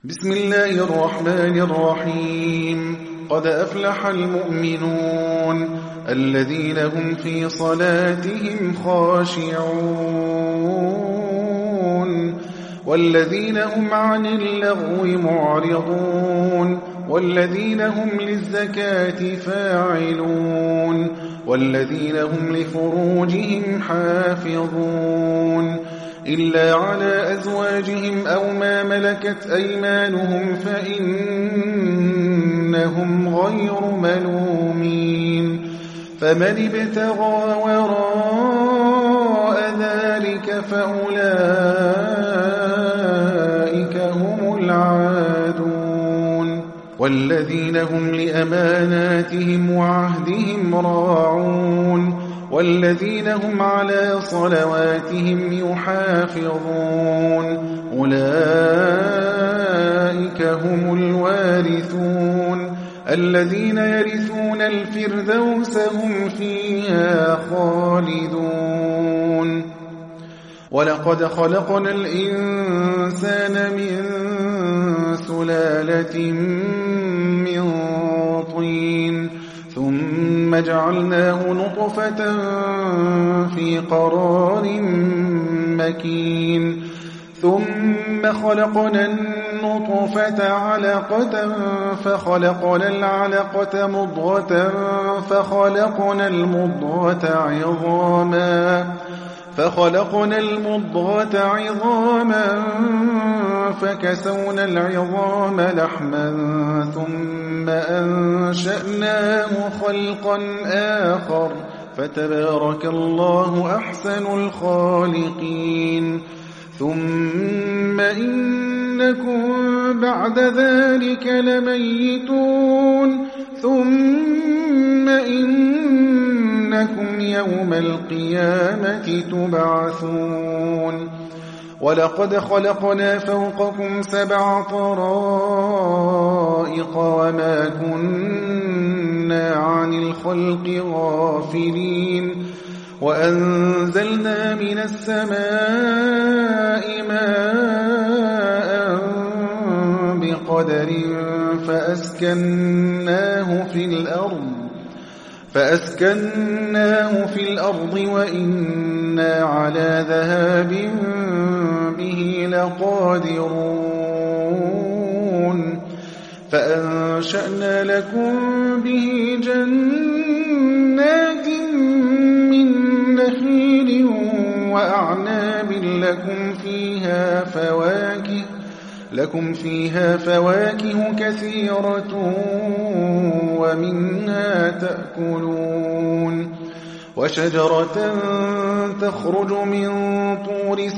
بسم الله الرحمن الرحيم. قد أفلح المؤمنون الذين هم في صلاتهم خاشعون والذين هم عن اللغو معرضون والذين هم للزكاة فاعلون والذين هم لفروجهم حافظون إلا على أزواجهم أو ما ملكت أيمانهم فإنهم غير ملومين. فمن ابتغى وراء ذلك فأولئك هم العادون والذين هم لأماناتهم وعهدهم راعون والذين هم على صلواتهم يحافظون أولئك هم الوارثون الذين يرثون الفردوس هم فيها خالدون. ولقد خلقنا الإنسان من سلالة من طين ثم جعلناه نطفة في قرار مكين ثم خلقنا النطفة علقة فخلقنا العلقة مضغة فخلقنا المضغة عظاما فكسونا العظام لحما ثم أنشأناه خلقا آخر فتبارك الله أحسن الخالقين. ثم إنكم بعد ذلك لميتون ثم إنكم يوم القيامة تبعثون. ولقد خلقنا فوقكم 7 طرائق وما كنا عن الخلق غافلين وأنزلنا من السماء ماء بقدر فأسكناه في الأرض وإنا على ذهاب به لقادرون. فأنشأنا لكم به جنات من نخيل وأعناب لكم فيها فواكه كثيرة ومنها تأكلون. وشجرة تخرج من طور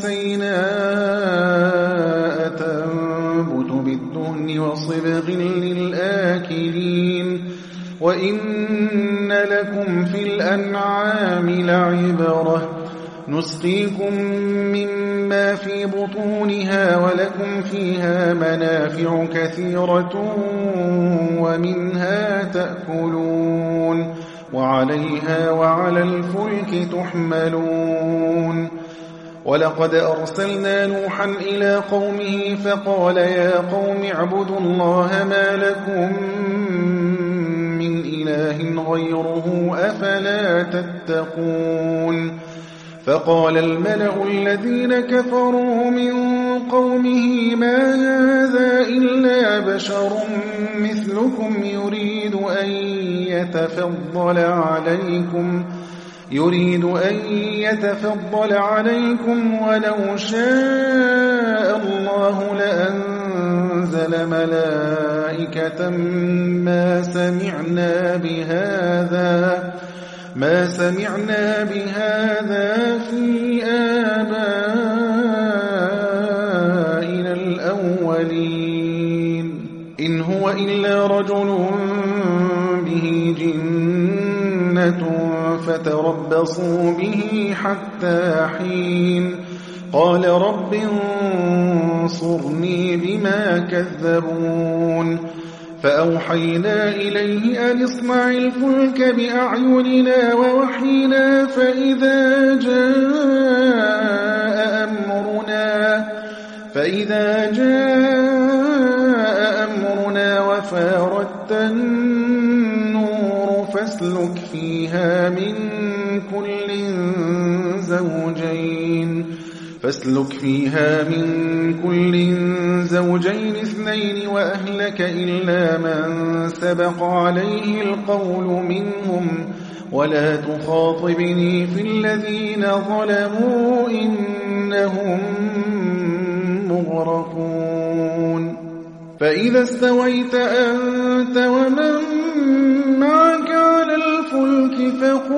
سيناء تنبت بالدهن وصبغ للآكلين وإن لكم في الأنعام لعبرة نسقيكم مما في بطونها ولكم فيها منافع كثيرة ومنها تأكلون وعليها وعلى الفلك تحملون. ولقد أرسلنا نوحا إلى قومه فقال يا قوم اعبدوا الله ما لكم من إله غيره أفلا تتقون. فقال الملأ الذين كفروا من قومه ما هذا إلا بشر مثلكم يريد أن يتفضل عليكم ولو شاء الله لأنزل ملائكة ما سمعنا بهذا في آبائنا الأولين إن هو إلا رجل به جنة فتربصوا به حتى حين. قال رب انصرني بما كذبون. فأوحينا إليه أن اصنع الفلك بأعيننا ووحينا فإذا جاء فاردت النور فاسلك فيها من كل زوجين اثنين وأهلك إلا من سبق عليه القول منهم ولا تخاطبني في الذين ظلموا إنهم مغرقون فإذا استويت أنت ومن معك على الفلك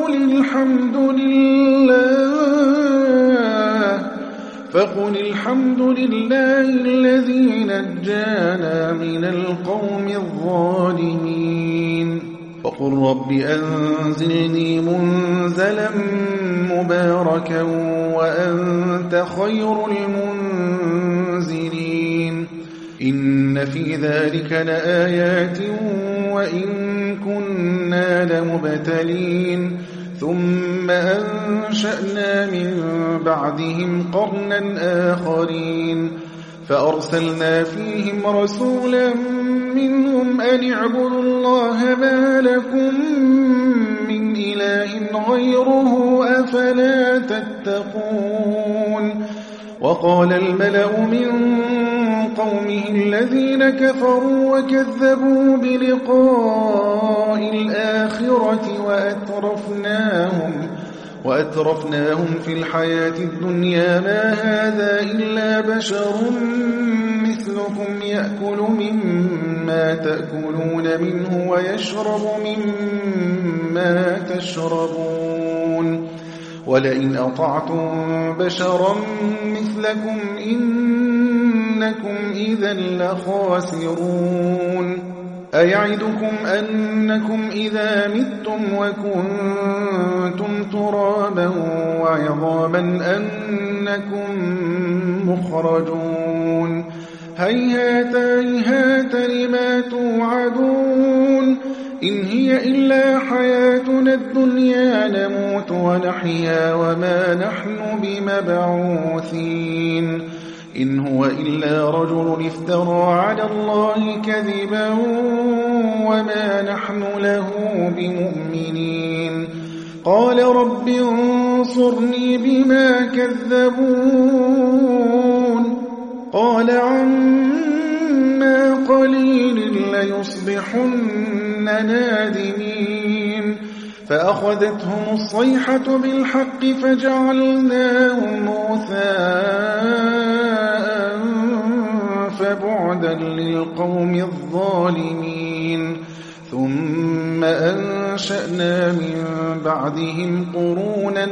فقل الحمد لله الذي نجانا من القوم الظالمين وقل رب أنزلني منزلا مباركا وأنت خير المنزلين إن في ذلك لآيات وإن كنا لمبتلين ثم أنشأنا من بعدهم قرنا آخرين فأرسلنا فيهم رسولا منهم أن اعبدوا الله ما لكم من إله غيره أفلا تتقون وقال الملأ من قومه الذين كفروا وكذبوا بلقاء الآخرة وأترفناهم في الحياة الدنيا ما هذا إلا بشر مثلكم يأكل مما تأكلون منه ويشرب مما تشربون ولئن أطعتم بشرا مثلكم إنكم إذا لخاسرون أيعدكم أنكم إذا متم وكنتم ترابا وعظاما أنكم مخرجون هيهات هيهات لما توعدون إن هي إلا حياتنا الدنيا نموت ونحيا وما نحن بمبعوثين إن هو إلا رجل افترى على الله كذبا وما نحن له بمؤمنين قال رب انصرني بما كذبون قال عما قليل ليصبحن نادمين فأخذتهم الصيحة بالحق فجعلناهم غثاء فبعدا للقوم الظالمين ثم أنشأنا من بعدهم قرونا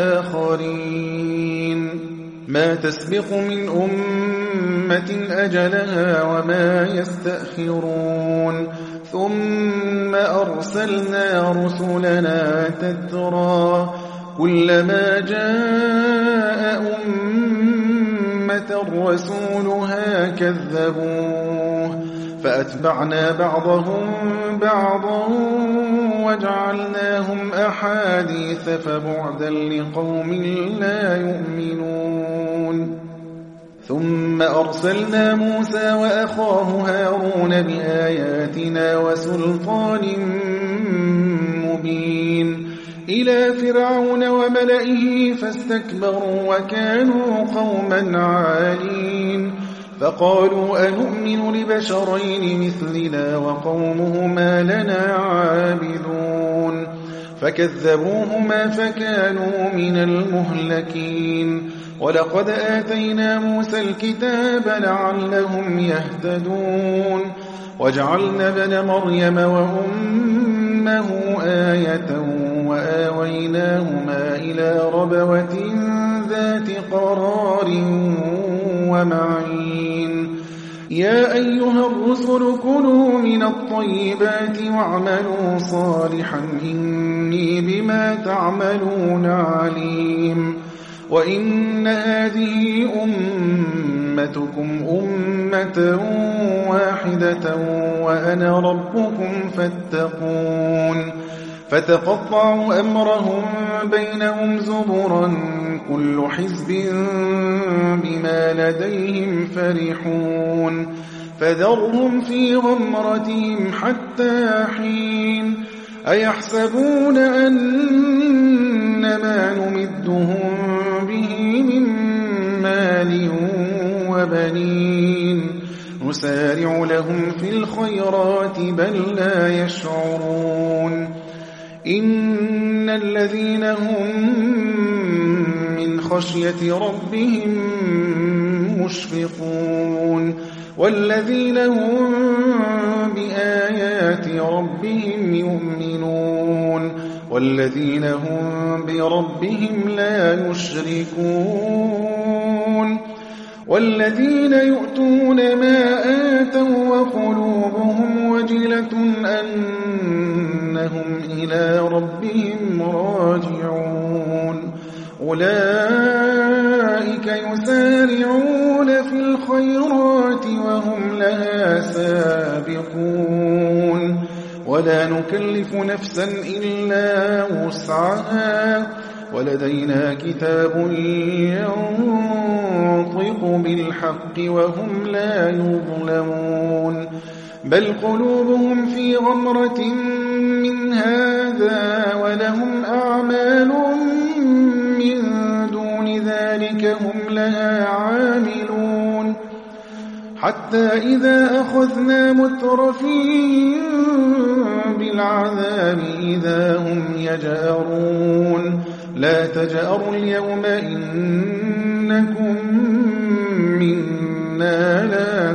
آخرين ما تسبق من أمة أجلها وما يستأخرون ثم أرسلنا رسلنا تترى كلما جاء أمة رسولها كذبوه فأتبعنا بعضهم بعضا وجعلناهم أحاديث فبعدا لقوم لا يؤمنون ثم أرسلنا موسى وأخاه هارون بآياتنا وسلطان مبين إلى فرعون وملئه فاستكبروا وكانوا قوما عالين فقالوا أنؤمن لبشرين مثلنا وقومهما لنا عابدون فكذبوهما فكانوا من المهلكين ولقد آتينا موسى الكتاب لعلهم يهتدون وجعلنا ابن مريم وأمه آية وآويناهما إلى ربوة ذات قرار ومعين يا أيها الرسل كلوا من الطيبات واعملوا صالحا إني بما تعملون عليم وإن هذه أمتكم أمة واحدة وأنا ربكم فاتقون فتقطعوا أمرهم بينهم زبرا كل حزب بما لديهم فرحون فذرهم في غمرتهم حتى حين أيحسبون أن ما نمدهم به من مال وبنين نسارع لهم في الخيرات بل لا يشعرون إن الذين هم من خشية ربهم مشفقون والذين هم بآيات ربهم يؤمنون والذين هم بربهم لا يشركون والذين يؤتون ما آتوا وقلوبهم وجلة أنهم إلى ربهم راجعون أولئك يسارعون في الخيرات وهم لها سابقون ولا نكلف نفسا إلا وسعها ولدينا كتاب ينطق بالحق وهم لا يظلمون بل قلوبهم في غمرة من هذا ولهم أعمال من دون ذلك هم لها عاملون حتى إذا أخذنا مترفين بالعذاب إذا هم يجأرون لا تجأروا اليوم إنكم منا لا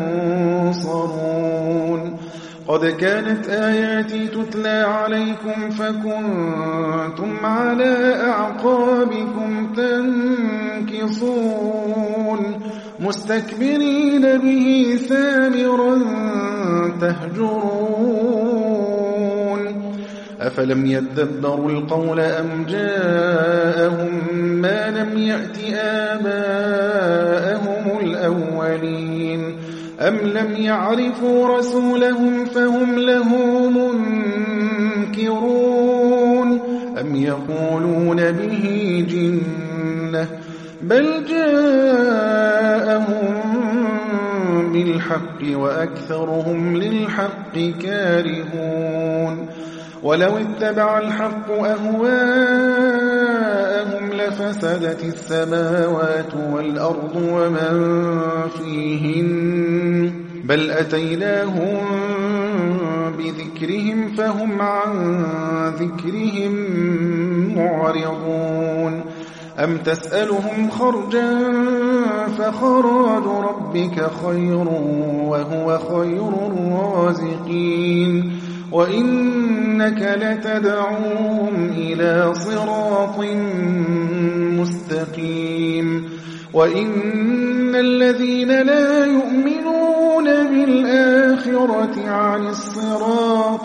تنصرون قد كانت آياتي تتلى عليكم فكنتم على أعقابكم تنكصون مستكبرين به سامرا تهجرون أفلم يدبروا القول أم جاءهم ما لم يأت آباءهم الأولين أم لم يعرفوا رسولهم فهم له منكرون أم يقولون به جنة بل جاءهم بالحق وأكثرهم للحق كارهون ولو اتبع الحق أهواءهم لفسدت السماوات والأرض ومن فيهن بل أتيناهم بذكرهم فهم عن ذكرهم معرضون أم تسألهم خرجا فخراج ربك خير وهو خير الرازقين وإنك لتدعوهم إلى صراط مستقيم وإن الذين لا يؤمنون بالآخرة عن الصراط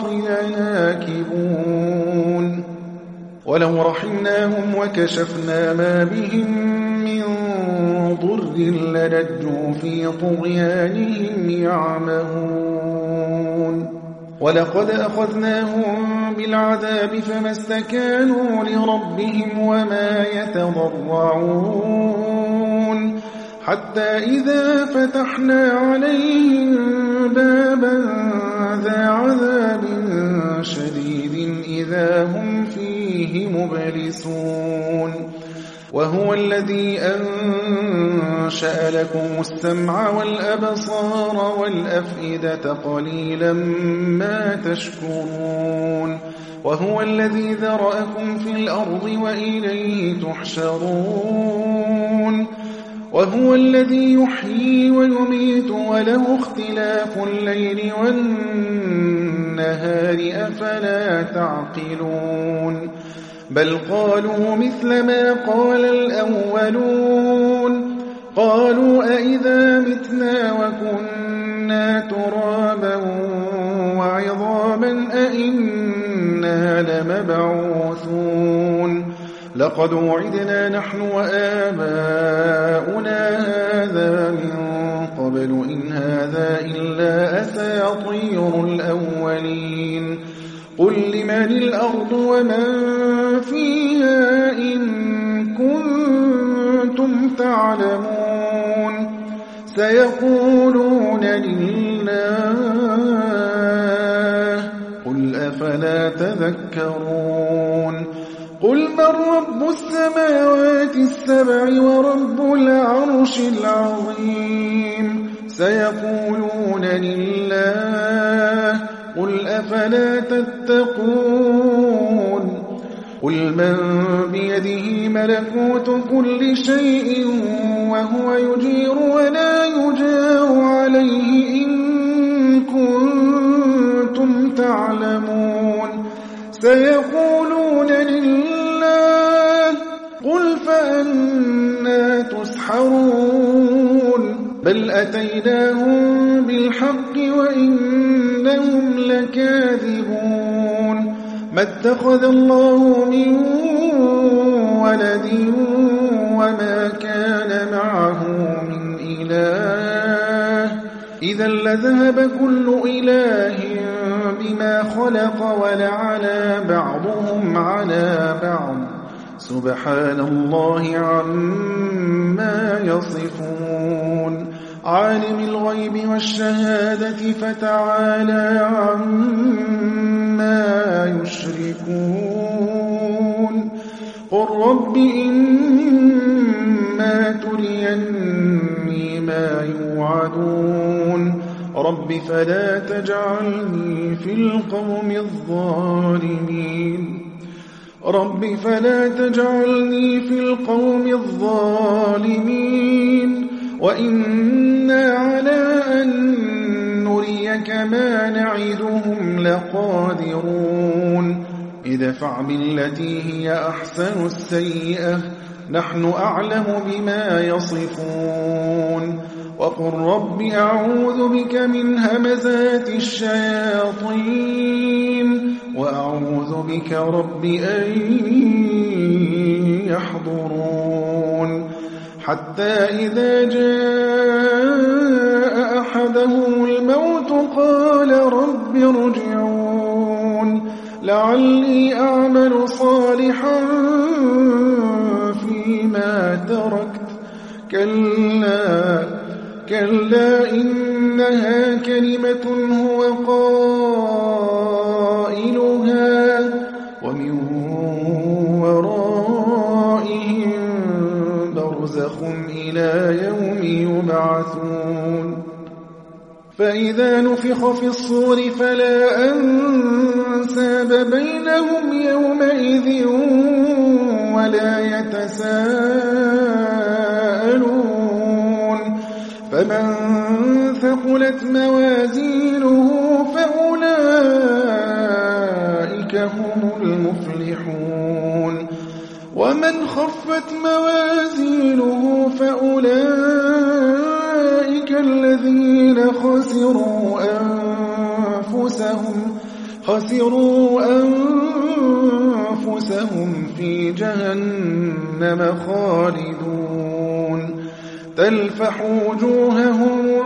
لناكبون ولو رحمناهم وكشفنا ما بهم من ضر للجوا في طغيانهم يعمهون ولقد أخذناهم بالعذاب فما استكانوا لربهم وما يتضرعون حتى إذا فتحنا عليهم بابا ذا عذاب شديد إذا هم فيه مبلسون وهو الذي أنشأ لكم السمع والأبصار والأفئدة قليلا ما تشكرون وهو الذي ذرأكم في الأرض وإليه تحشرون وهو الذي يحيي ويميت وله اختلاف الليل والنهار أفلا تعقلون بل قالوا مثل ما قال الأولون قالوا أئذا متنا وكنا ترابا وعظاما أئنا لمبعوثون لقد وعدنا نحن وآباؤنا هذا من قبل إن هذا إلا أساطير الأولين قل لمن الأرض ومن فيها إن كنتم تعلمون سيقولون لله يتذكرون قل من رب السماوات السبع ورب العرش العظيم سيقولون لله قل أفلا تتقون قل من بيده ملكوت كل شيء وهو يجير ولا يجار عليه إن كنتم تعلمون سيقولون لله قل فأنى تسحرون بل أتيناهم بالحق وإنهم لكاذبون ما اتخذ الله من ولد وما كان معه من إله إذا لذهب كل إله بما خلق ولعلى بعضهم على بعض سبحان الله عما يصفون عالم الغيب والشهادة فتعالى عما يشركون قل رب إما تريني ما يوعدون رب فلا تجعلني في القوم الظالمين رب فلا تجعلني في القوم الظالمين وإنا على أن نريك ما نعدهم لقادرون ادفع بالتي هي أحسن السيئة نحن أعلم بما يصفون وقل رب أعوذ بك من همزات الشياطين وأعوذ بك رب أن يحضرون حتى إذا جاء أحدهم الموت قال رب ارجعون لعلي أعمل صالحا فيما تركت كلا إنها كلمة هو قائلها ومن ورائهم برزخ إلى يوم يبعثون فإذا نفخ في الصور فلا أنساب بينهم يومئذ ولا يتساءلون فمن ثقلت موازينه فأولئك هم المفلحون ومن خفت موازينه فأولئك الذين خسروا أنفسهم في جهنم خالدون تلفح وجوههم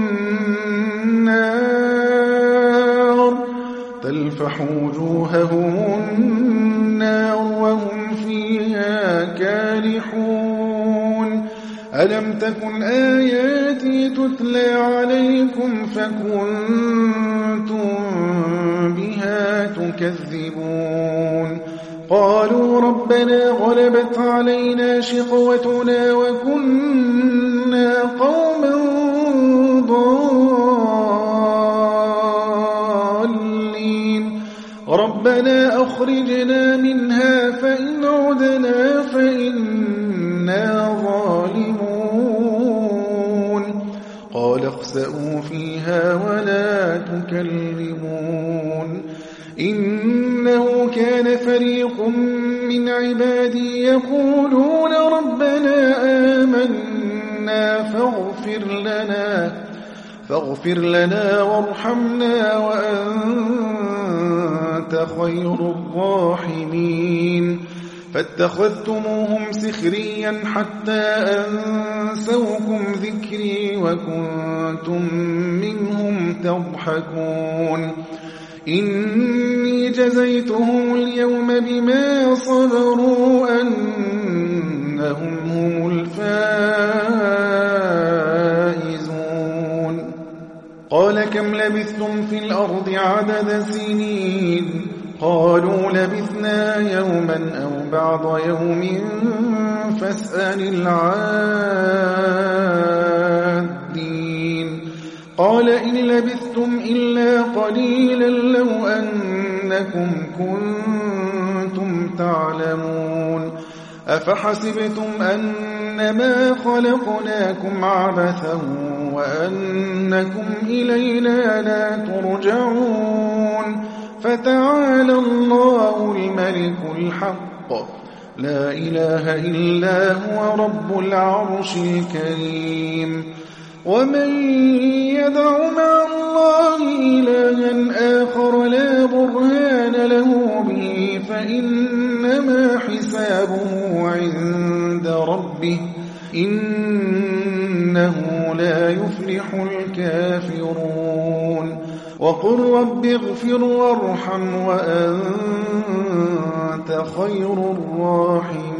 النار وهم فيها كالحون ألم تكن آياتي تتلى عليكم فكنتم بها تكذبون قالوا ربنا غلبت علينا شقوتنا وكنا قوما ضالين ربنا أخرجنا منها فإن عدنا فإنا ظالمون قال اخسئوا فيها ولا تكلمون إنه كان فريق من عبادي يقولون ربنا آمنا فاغفر لنا وارحمنا وأنت خير الراحمين فاتخذتموهم سخريا حتى أنسوكم ذكري وكنتم منهم تضحكون إني جزيتهم اليوم بما صبروا أنهم هم الفائزون قال كم لبثتم في الأرض عدد سنين قالوا لبثنا يوما أو بعض يوم فاسأل العادين قال إن لبثتم إلا قليلا لو أنكم كنتم تعلمون أفحسبتم أنما خلقناكم عبثا وأنكم إلينا لا ترجعون فتعالى الله الملك الحق لا إله إلا هو رب العرش الكريم ومن يدع مع الله إلها آخر لا برهان له به فإنما حسابه عند ربه إنه لا يفلح الكافرون وقل رب اغفر وارحم وأنت خير الراحمين